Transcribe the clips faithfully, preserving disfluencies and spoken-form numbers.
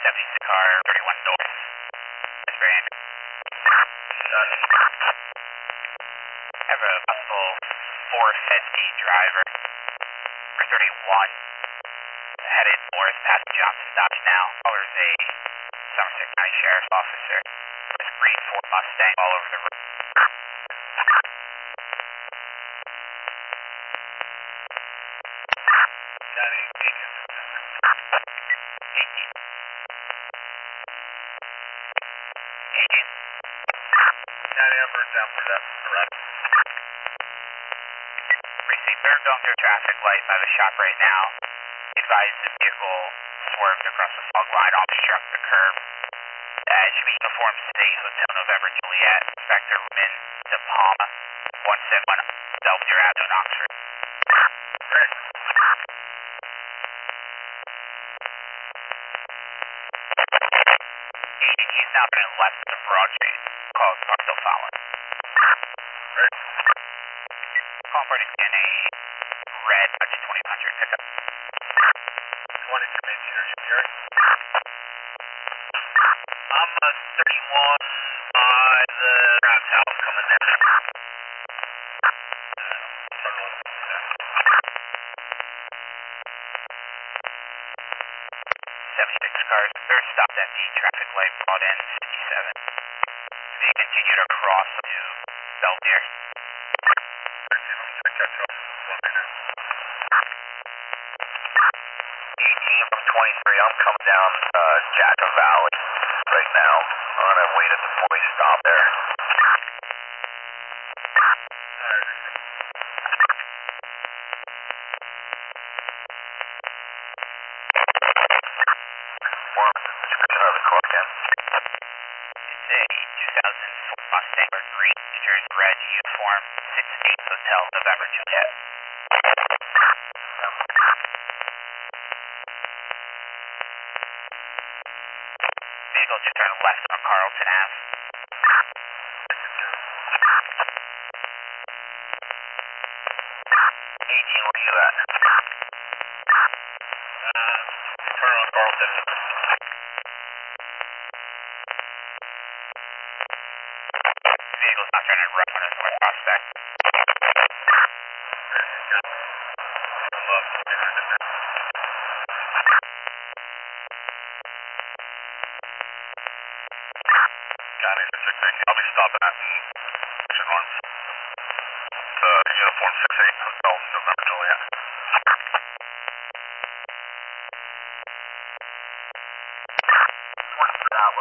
seventy-six car, thirty-one north. That's very interesting. I have a possible four fifty driver for thirty-one headed north past Johnson Dodge now. Colors a Somerset County Sheriff's Officer. There's a green Ford Mustang all over the road. Precinct, they're going through a traffic light by the shop right now. Advise the vehicle swerved across the fog line, obstruct the curb. Uh, it should be Uniform State Hotel November Juliet, Inspector Min De Palma, one seven one Belvedere Avenue in Oxford. Right. He's now turning left to Broad Street. Calls are still following. Right. Call for in a red Dodge twenty hundred pickup. twenty-two eighteen, are you here? I'm a thirty-one by the Rouse House coming down. seventy-six cars, third stopped at the traffic light brought in fifty-seven. They continue to cross to Belvedere. eighteen from twenty-three, I'm coming down uh, Jackson Valley right now. I'm going to wait at the four-way stop there. More description of the car again. It's a two thousand Ford Mustang or green, New Jersey red uniform, six eight Hotel November Juliet. Vehicle to turn left on Carlton Ave. eighteen, where are you at? Uh, turn on Carlton. Vehicle's not turning right on North Prospect. County six eight, I'll be stopping at Ocean Arms. The Uniform six eight Hotel November Juliet. twenty per hour.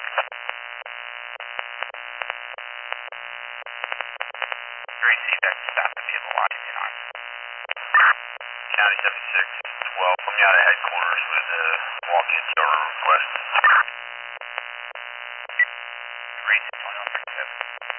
Gracie, that's stop the vehicle Washington Arms. County seventy-six, twelve, from you out of headquarters with a walk-in server request. Gracie, one oh three seven.